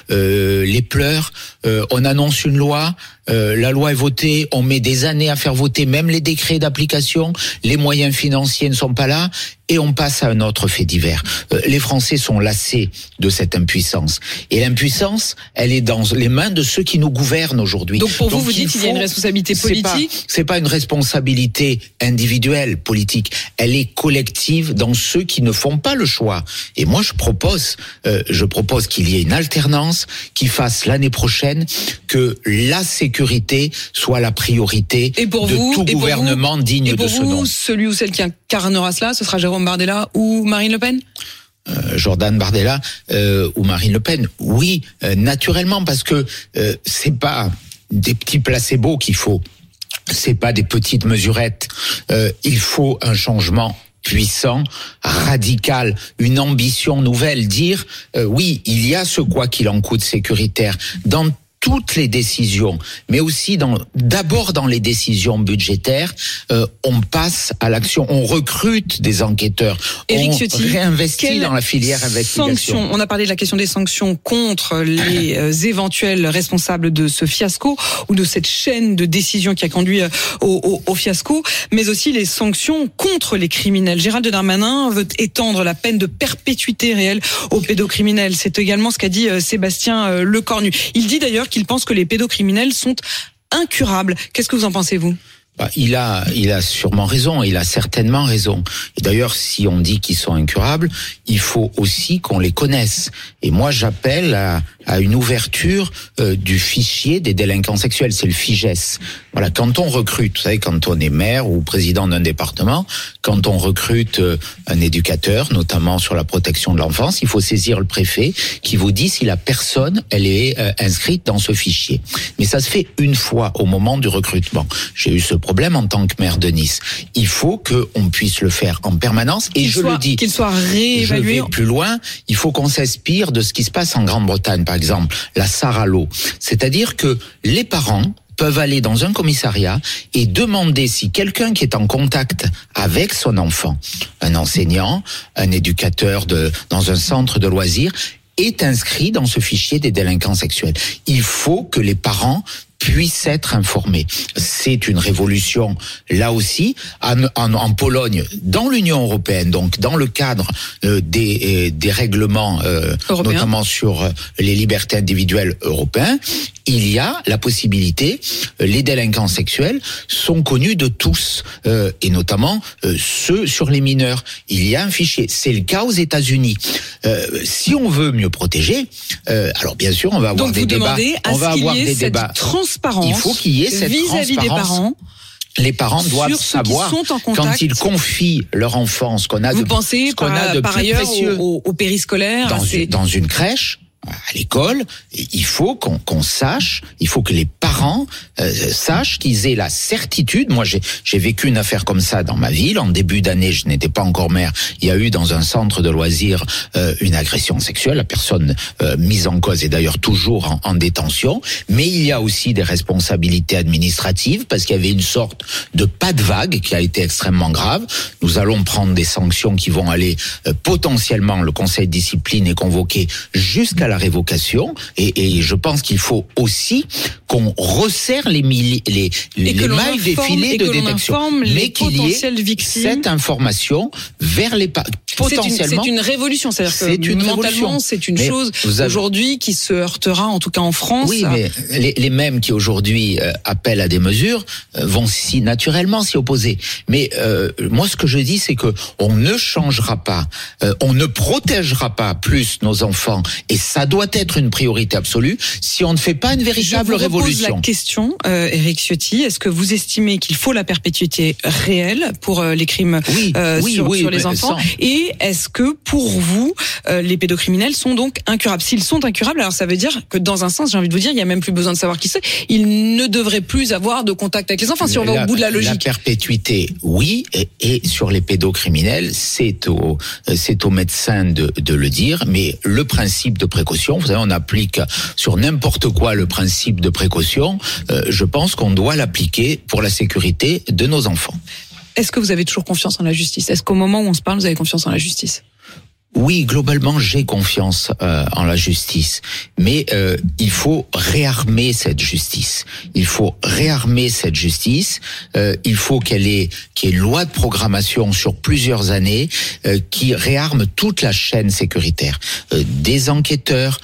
les pleurs, on annonce une loi, la loi est votée, on met des années à faire voter même les décrets d'application, les moyens financiers ne sont pas là et on passe à un autre fait divers. Les Français sont lassés de cette impuissance. Et l'impuissance, elle est dans les mains de ceux qui nous gouvernent aujourd'hui. Donc pour vous dites qu'il y a une responsabilité politique? C'est pas une responsabilité individuelle politique. Elle est collective dans ceux qui ne font pas le choix. Et moi, je propose qu'il y ait une alternance qui fasse l'année prochaine que la sécurité soit la priorité de tout gouvernement digne de ce nom. Et pour vous, celui ou celle qui incarnera cela, ce sera Jérôme Bardella ou Marine Le Pen? Jordan Bardella ou Marine Le Pen, oui, naturellement, parce que c'est pas des petits placebos qu'il faut, c'est pas des petites mesurettes, il faut un changement puissant, radical, une ambition nouvelle, dire oui, il y a ce quoi qu'il en coûte sécuritaire dans toutes les décisions, mais aussi d'abord dans les décisions budgétaires, on passe à l'action, on recrute des enquêteurs, Éric on Ciotti, réinvestit dans la filière investigation. On a parlé de la question des sanctions contre les éventuels responsables de ce fiasco ou de cette chaîne de décisions qui a conduit au fiasco, mais aussi les sanctions contre les criminels. Gérald Darmanin veut étendre la peine de perpétuité réelle aux pédocriminels. C'est également ce qu'a dit Sébastien Lecornu. Il dit d'ailleurs qu'il pense que les pédocriminels sont incurables. Qu'est-ce que vous en pensez, vous ? Il a sûrement raison, il a certainement raison. Et d'ailleurs, si on dit qu'ils sont incurables, il faut aussi qu'on les connaisse. Et moi, j'appelle à une ouverture du fichier des délinquants sexuels, c'est le FIGES. Voilà, quand on recrute, vous savez, quand on est maire ou président d'un département, quand on recrute un éducateur, notamment sur la protection de l'enfance, il faut saisir le préfet qui vous dit si la personne, elle est inscrite dans ce fichier. Mais ça se fait une fois au moment du recrutement. J'ai eu ce problème en tant que maire de Nice. Il faut qu'on puisse le faire en permanence et je le dis. Qu'il soit réévalué. Je vais plus loin. Il faut qu'on s'inspire de ce qui se passe en Grande-Bretagne, par exemple, la Saralo. C'est-à-dire que les parents peuvent aller dans un commissariat et demander si quelqu'un qui est en contact avec son enfant, un enseignant, un éducateur dans un centre de loisirs, est inscrit dans ce fichier des délinquants sexuels. Il faut que les parents puissent être informés. C'est une révolution, là aussi, en Pologne, dans l'Union européenne, donc dans le cadre des règlements, notamment sur les libertés individuelles européens, il y a la possibilité, les délinquants sexuels sont connus de tous, et notamment ceux sur les mineurs. Il y a un fichier. C'est le cas aux États-Unis. Si on veut mieux protéger, alors bien sûr, on va avoir des débats. Donc vous demandez à ce qu'il y ait cette transparence. Il faut qu'il y ait cette vis-à-vis des parents. les parents doivent savoir quand ils confient leur enfant, ce qu'on a Vous pensez par ailleurs précieux au périscolaire, dans une crèche, à l'école, il faut qu'on sache, il faut que les parents sachent qu'ils aient la certitude. Moi, j'ai vécu une affaire comme ça dans ma ville. En début d'année, je n'étais pas encore maire. Il y a eu dans un centre de loisirs une agression sexuelle. La personne mise en cause est d'ailleurs toujours en détention. Mais il y a aussi des responsabilités administratives parce qu'il y avait une sorte de pas de vague qui a été extrêmement grave. Nous allons prendre des sanctions qui vont aller potentiellement, le conseil de discipline est convoqué jusqu'à la révocation, et je pense qu'il faut aussi qu'on resserre les mailles des filets de détection, mais qu'il y ait cette information vers les potentiellement. C'est une révolution, c'est-à-dire que mentalement c'est une chose aujourd'hui qui se heurtera, en tout cas en France. Oui, mais les mêmes qui aujourd'hui appellent à des mesures vont naturellement s'y opposer. Mais moi, ce que je dis, c'est que on ne changera pas, on ne protégera pas plus nos enfants, et ça doit être une priorité absolue si on ne fait pas une véritable révolution. Je vous pose la question, Éric Ciotti, est-ce que vous estimez qu'il faut la perpétuité réelle pour les crimes sur les enfants, et est-ce que pour vous les pédocriminels sont donc incurables? S'ils sont incurables, alors ça veut dire que dans un sens, j'ai envie de vous dire, il y a même plus besoin de savoir qui c'est, ils ne devraient plus avoir de contact avec les enfants, si on va au bout de la logique. La perpétuité, oui, et sur les pédocriminels, c'est aux médecins de le dire, mais le principe de précaution, vous savez, on applique sur n'importe quoi le principe de précaution, je pense qu'on doit l'appliquer pour la sécurité de nos enfants. Est-ce que vous avez toujours confiance en la justice? Est-ce qu'au moment où on se parle, vous avez confiance en la justice? Oui, globalement, j'ai confiance en la justice, mais il faut réarmer cette justice. Il faut réarmer cette justice. Il faut qu'il y ait une loi de programmation sur plusieurs années qui réarme toute la chaîne sécuritaire, des enquêteurs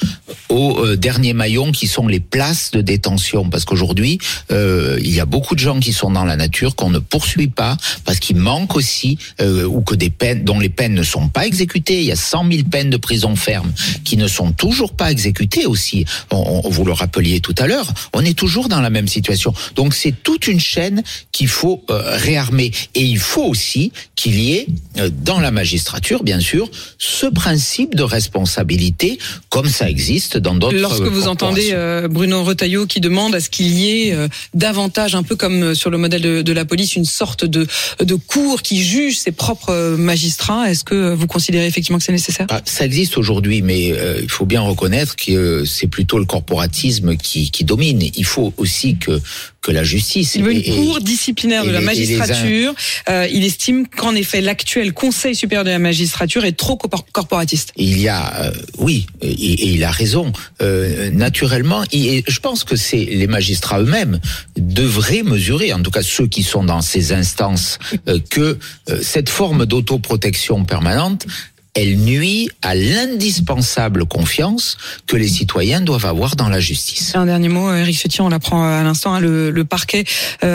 au dernier maillon qui sont les places de détention, parce qu'aujourd'hui il y a beaucoup de gens qui sont dans la nature qu'on ne poursuit pas parce qu'il manque aussi ou que des peines dont les peines ne sont pas exécutées. Il y a 100 000 peines de prison ferme qui ne sont toujours pas exécutées aussi. Vous le rappeliez tout à l'heure, on est toujours dans la même situation. Donc c'est toute une chaîne qu'il faut réarmer. Et il faut aussi qu'il y ait dans la magistrature, bien sûr, ce principe de responsabilité comme ça existe dans d'autres corporations. Lorsque vous entendez Bruno Retailleau qui demande à ce qu'il y ait davantage, un peu comme sur le modèle de la police, une sorte de cour qui juge ses propres magistrats, est-ce que vous considérez effectivement que c'est nécessaire? Ça existe aujourd'hui, mais il faut bien reconnaître que c'est plutôt le corporatisme qui domine. Il faut aussi que la justice... Il veut une cour disciplinaire de la magistrature. Il estime qu'en effet, l'actuel Conseil supérieur de la magistrature est trop corporatiste. Il y a... oui, et il a raison. Naturellement, je pense que c'est les magistrats eux-mêmes devraient mesurer, en tout cas ceux qui sont dans ces instances, que cette forme d'autoprotection permanente, elle nuit à l'indispensable confiance que les citoyens doivent avoir dans la justice. Un dernier mot, Éric Ciotti, on l'apprend à l'instant, le parquet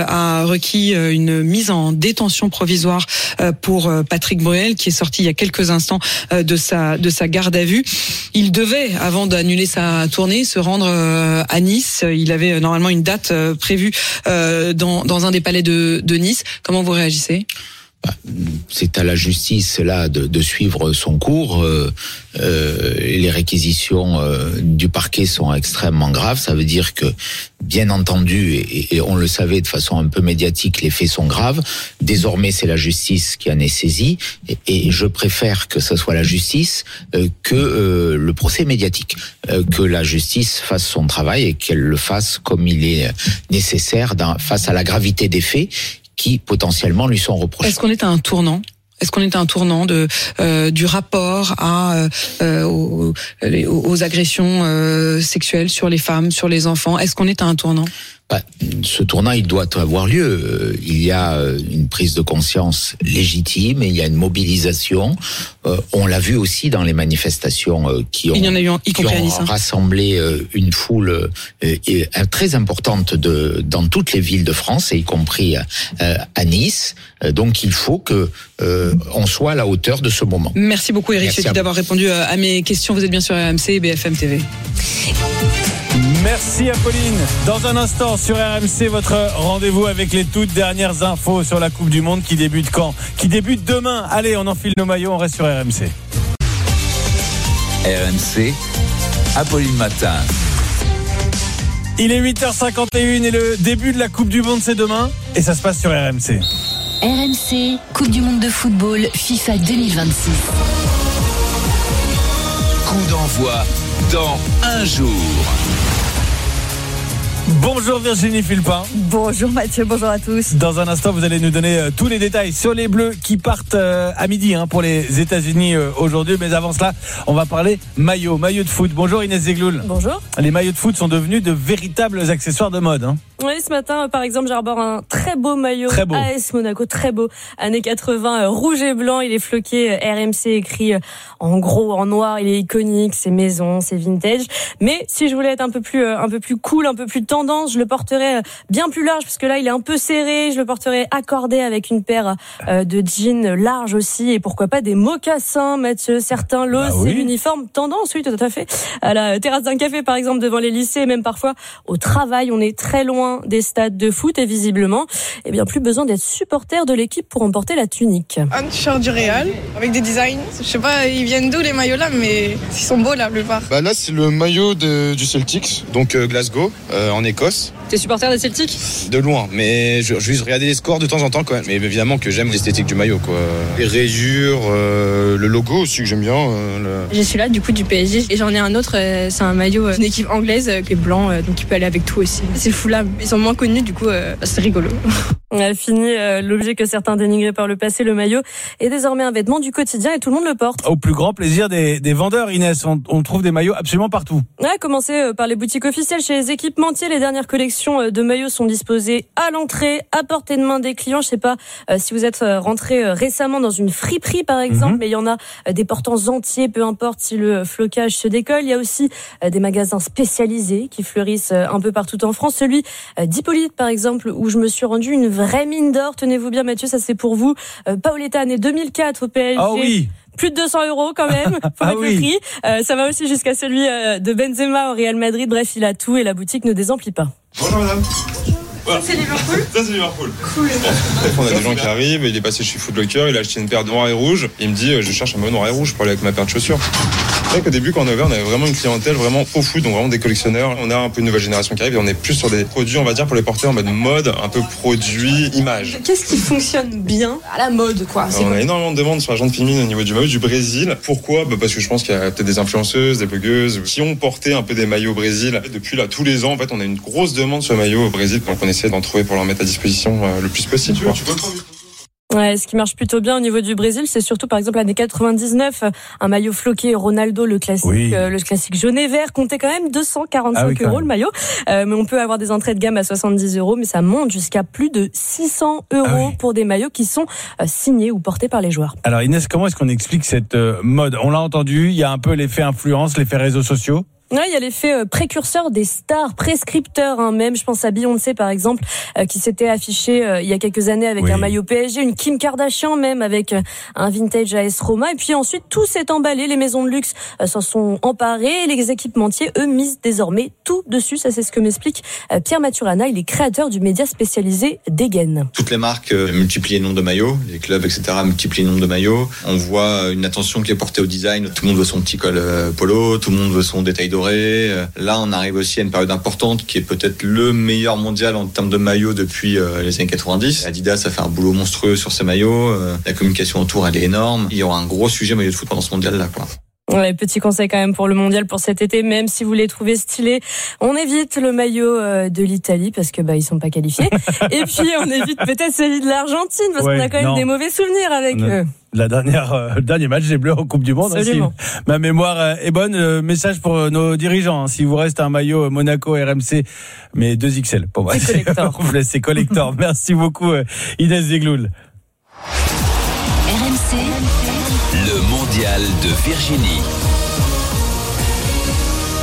a requis une mise en détention provisoire pour Patrick Bruel, qui est sorti il y a quelques instants de sa garde à vue. Il devait, avant d'annuler sa tournée, se rendre à Nice. Il avait normalement une date prévue dans un des palais de Nice. Comment vous réagissez ? C'est à la justice là de suivre son cours. Les réquisitions du parquet sont extrêmement graves. Ça veut dire que, bien entendu, et on le savait de façon un peu médiatique, les faits sont graves. Désormais, c'est la justice qui en est saisie, et je préfère que ce soit la justice que le procès médiatique. Que la justice fasse son travail et qu'elle le fasse comme il est nécessaire face à la gravité des faits qui potentiellement lui sont reprochés. Est-ce qu'on est à un tournant ? Est-ce qu'on est à un tournant du rapport aux agressions sexuelles sur les femmes, sur les enfants ? Est-ce qu'on est à un tournant ? Ce tournant, il doit avoir lieu. Il y a une prise de conscience légitime et il y a une mobilisation. On l'a vu aussi dans les manifestations qui ont rassemblé une foule très importante dans toutes les villes de France, et y compris à Nice. Donc il faut que on soit à la hauteur de ce moment. Merci beaucoup Éric Ciotti d'avoir répondu à mes questions. Vous êtes bien sur RMC et BFM TV. Merci Apolline. Dans un instant sur RMC, votre rendez-vous avec les toutes dernières infos sur la Coupe du Monde qui débute quand ? Qui débute demain. Allez, on enfile nos maillots, on reste sur RMC. RMC, Apolline Matin. Il est 8h51 et le début de la Coupe du Monde c'est demain et ça se passe sur RMC. RMC, Coupe du Monde de football, FIFA 2026. Coup d'envoi dans un jour. Bonjour Virginie Fulpin. Bonjour Mathieu, bonjour à tous. Dans un instant, vous allez nous donner tous les détails sur les Bleus qui partent à midi pour les États-Unis aujourd'hui. Mais avant cela, on va parler maillot de foot. Bonjour Inès Zegloul. Bonjour. Les maillots de foot sont devenus de véritables accessoires de mode. Oui, ce matin, par exemple, j'arbore un très beau maillot AS Monaco, très beau, années 80, rouge et blanc. Il est floqué RMC, écrit en gros, en noir. Il est iconique, c'est maison, c'est vintage. Mais si je voulais être un peu plus cool, un peu plus tendance, je le porterais bien plus large, parce que là, il est un peu serré. Je le porterais accordé avec une paire de jeans larges aussi, et pourquoi pas des mocassins, Mathieu. Certains l'osent, c'est l'uniforme tendance, oui, tout à fait. À la terrasse d'un café, par exemple, devant les lycées, même parfois au travail, on est très loin des stades de foot et visiblement, plus besoin d'être supporter de l'équipe pour emporter la tunique. Un t-shirt du Real avec des designs. Je sais pas, ils viennent d'où les maillots là, mais ils sont beaux la plupart. Là, c'est le maillot du Celtics, donc Glasgow, en Écosse. T'es supporter des Celtics ? De loin, mais je juste regarder les scores de temps en temps quand même. Mais évidemment que j'aime l'esthétique du maillot, quoi. Les rayures, le logo aussi que j'aime bien. J'ai celui-là du coup du PSG et j'en ai un autre, c'est un maillot d'une équipe anglaise qui est blanc, donc il peut aller avec tout aussi. C'est le foulard. Ils sont moins connus, du coup, c'est rigolo. On a fini l'objet que certains dénigraient par le passé, le maillot, est désormais un vêtement du quotidien et tout le monde le porte. Au plus grand plaisir des vendeurs, Inès, on trouve des maillots absolument partout. Ouais, commencer par les boutiques officielles. Chez les équipementiers, les dernières collections de maillots sont disposées à l'entrée, à portée de main des clients. Je sais pas si vous êtes rentré récemment dans une friperie, par exemple, mais il y en a des portants entiers, peu importe si le flocage se décolle. Il y a aussi des magasins spécialisés qui fleurissent un peu partout en France. Celui d'Hippolyte, par exemple, où je me suis rendu une vraie mine d'or. Tenez-vous bien, Mathieu, ça c'est pour vous. Paoletta, année 2004 au PSG. Ah oui. Plus de 200 € quand même, faut mettre le prix. Ça va aussi jusqu'à celui de Benzema au Real Madrid. Bref, il a tout et la boutique ne désemplit pas. Bonjour madame. Ça c'est Liverpool ? Ça c'est Liverpool. Cool. On a des gens qui arrivent, il est passé chez Foot Locker, il a acheté une paire noire et rouge. Il me dit je cherche un maillot noir et rouge pour aller avec ma paire de chaussures. C'est vrai qu'au début quand on a ouvert, on avait vraiment une clientèle vraiment au foot, donc vraiment des collectionneurs. On a un peu une nouvelle génération qui arrive et on est plus sur des produits, on va dire, pour les porter en mode mode, un peu produit, image. Qu'est-ce qui fonctionne bien à la mode, quoi ? On a énormément de demandes sur la jante féminine au niveau du maillot du Brésil. Pourquoi ? Parce que je pense qu'il y a peut-être des influenceuses, des blogueuses qui ont porté un peu des maillots au Brésil. Et depuis là, tous les ans, en fait, on a une grosse demande sur le maillot au Brésil, donc on essaie d'en trouver pour leur mettre à disposition le plus possible. Ouais, ce qui marche plutôt bien au niveau du Brésil, c'est surtout par exemple l'année 99, un maillot floqué Ronaldo, le classique, le classique jaune et vert, comptait quand même 245 € le maillot. Mais on peut avoir des entrées de gamme à 70 €, mais ça monte jusqu'à plus de 600 € pour des maillots qui sont signés ou portés par les joueurs. Alors Inès, comment est-ce qu'on explique cette mode ? On l'a entendu, il y a un peu l'effet influence, l'effet réseaux sociaux. Ouais, il y a l'effet précurseur des stars, prescripteurs même. Je pense à Beyoncé par exemple, qui s'était affichée il y a quelques années avec un maillot PSG, une Kim Kardashian même avec un vintage AS Roma. Et puis ensuite tout s'est emballé, les maisons de luxe s'en sont emparées, et les équipementiers eux misent désormais tout dessus. Ça c'est ce que m'explique Pierre Maturana, il est créateur du média spécialisé Degen. Toutes les marques multiplient le nombre de maillots, les clubs etc. multiplient le nombre de maillots. On voit une attention qui est portée au design. Tout le monde veut son petit col polo, tout le monde veut son détail doré. Là, on arrive aussi à une période importante qui est peut-être le meilleur mondial en termes de maillots depuis les années 90. Adidas a fait un boulot monstrueux sur ces maillots. La communication autour, elle est énorme. Il y aura un gros sujet maillot de foot pendant ce mondial-là, quoi. Ouais, petit conseil quand même pour le mondial pour cet été, même si vous les trouvez stylés, on évite le maillot de l'Italie parce que ils sont pas qualifiés. Et puis on évite peut-être celui de l'Argentine parce qu'on a quand même des mauvais souvenirs avec eux. Le dernier match des Bleus en Coupe du Monde. Absolument. Ma mémoire est bonne. Message pour nos dirigeants. S'il vous reste un maillot Monaco RMC, mais 2XL pour moi. C'est collector. C'est collector. Merci beaucoup Inès Zegloul. RMC. Le mondial de Virginie.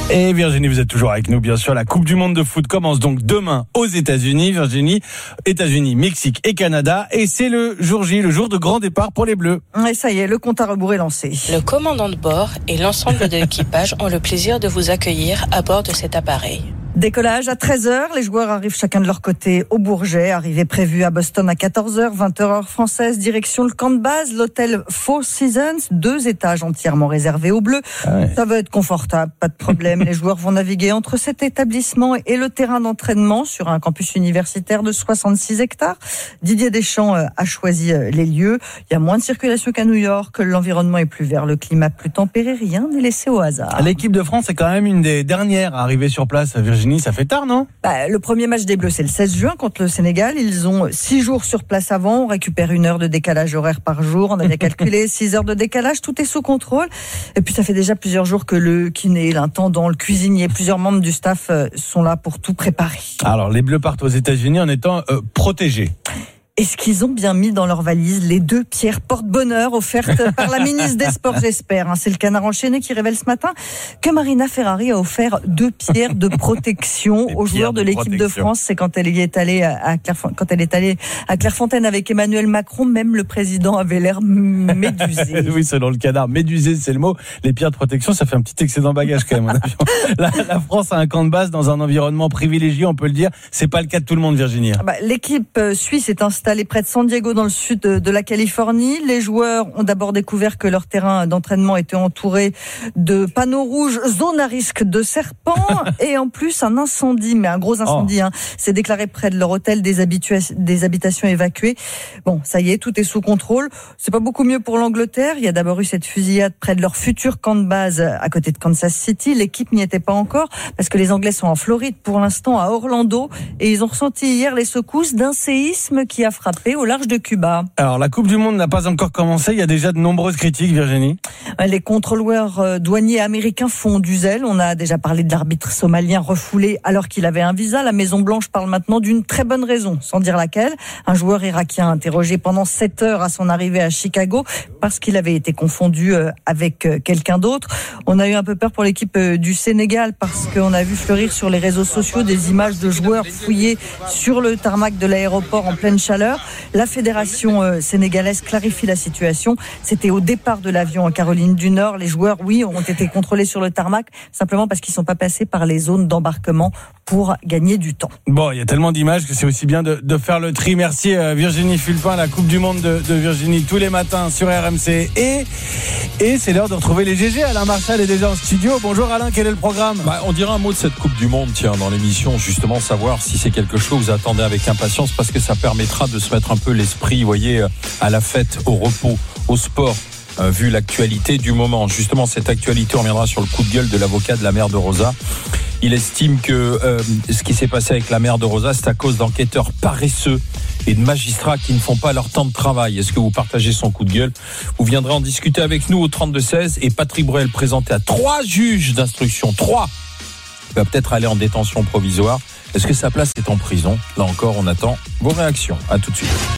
Et Virginie, vous êtes toujours avec nous, bien sûr. La Coupe du Monde de foot commence donc demain aux États-Unis. Virginie, États-Unis, Mexique et Canada. Et c'est le jour J, le jour de grand départ pour les Bleus. Et ça y est, le compte à rebours est lancé. Le commandant de bord et l'ensemble de l'équipage ont le plaisir de vous accueillir à bord de cet appareil. Décollage à 13h, les joueurs arrivent chacun de leur côté au Bourget, arrivée prévue à Boston à 14h, 20h heure française, direction le camp de base, l'hôtel Four Seasons, 2 étages entièrement réservés aux Bleus. Ça va être confortable, pas de problème. Les joueurs vont naviguer entre cet établissement et le terrain d'entraînement sur un campus universitaire de 66 hectares. Didier Deschamps a choisi les lieux. Il y a moins de circulation qu'à New York, l'environnement est plus vert, le climat plus tempéré, rien n'est laissé au hasard. L'équipe de France est quand même une des dernières à arriver sur place, Virginie. Ça fait tard, non ? Le premier match des Bleus, c'est le 16 juin contre le Sénégal. Ils ont 6 jours sur place avant. On récupère 1 heure de décalage horaire par jour. On a bien calculé 6 heures de décalage. Tout est sous contrôle. Et puis, ça fait déjà plusieurs jours que le kiné, l'intendant, le cuisinier, plusieurs membres du staff sont là pour tout préparer. Alors, les Bleus partent aux États-Unis en étant protégés. Est-ce qu'ils ont bien mis dans leur valise les 2 pierres porte-bonheur offertes par la ministre des Sports, j'espère. C'est le Canard enchaîné qui révèle ce matin que Marina Ferrari a offert 2 pierres de protection aux joueurs de l'équipe de France. C'est quand elle est allée à Clairefontaine avec Emmanuel Macron. Même le président avait l'air médusé. Oui, selon le Canard, médusé, c'est le mot. Les pierres de protection, ça fait un petit excédent bagage quand même. En avion. La France a un camp de base dans un environnement privilégié, on peut le dire. C'est pas le cas de tout le monde, Virginie. L'équipe suisse est installée près de San Diego dans le sud de la Californie. Les joueurs ont d'abord découvert que leur terrain d'entraînement était entouré de panneaux rouges, zone à risque de serpents et en plus un incendie, mais un gros incendie, s'est déclaré près de leur hôtel, des habitations évacuées. Bon, ça y est, tout est sous contrôle. C'est pas beaucoup mieux pour l'Angleterre. Il y a d'abord eu cette fusillade près de leur futur camp de base à côté de Kansas City. L'équipe n'y était pas encore parce que les Anglais sont en Floride pour l'instant, à Orlando, et ils ont ressenti hier les secousses d'un séisme qui a frappé au large de Cuba. Alors, la Coupe du Monde n'a pas encore commencé. Il y a déjà de nombreuses critiques, Virginie. Les contrôleurs douaniers américains font du zèle. On a déjà parlé de l'arbitre somalien refoulé alors qu'il avait un visa. La Maison-Blanche parle maintenant d'une très bonne raison, sans dire laquelle. Un joueur irakien interrogé pendant 7 heures à son arrivée à Chicago parce qu'il avait été confondu avec quelqu'un d'autre. On a eu un peu peur pour l'équipe du Sénégal parce qu'on a vu fleurir sur les réseaux sociaux des images de joueurs fouillés sur le tarmac de l'aéroport en pleine chaleur. La fédération sénégalaise clarifie la situation. C'était au départ de l'avion en Caroline du Nord. Les joueurs, oui, ont été contrôlés sur le tarmac simplement parce qu'ils ne sont pas passés par les zones d'embarquement pour gagner du temps. Bon, il y a tellement d'images que c'est aussi bien de faire le tri. Merci Virginie Fulpin, la Coupe du Monde de Virginie tous les matins sur RMC. Et c'est l'heure de retrouver les GG. Alain Marchal est déjà en studio. Bonjour Alain, quel est le programme ? On dirait un mot de cette Coupe du Monde, tiens, dans l'émission, justement, savoir si c'est quelque chose que vous attendez avec impatience, parce que ça permettra de se mettre un peu l'esprit, vous voyez, à la fête, au repos, au sport. Vu l'actualité du moment. Justement, cette actualité, on reviendra sur le coup de gueule de l'avocat de la mère de Rosa. Il estime que ce qui s'est passé avec la mère de Rosa, c'est à cause d'enquêteurs paresseux et de magistrats qui ne font pas leur temps de travail. Est-ce que vous partagez son coup de gueule ? Vous viendrez en discuter avec nous au 32-16 et Patrick Bruel présenté à 3 juges d'instruction. 3 va peut-être aller en détention provisoire. Est-ce que sa place est en prison ? Là encore, on attend vos réactions. À tout de suite.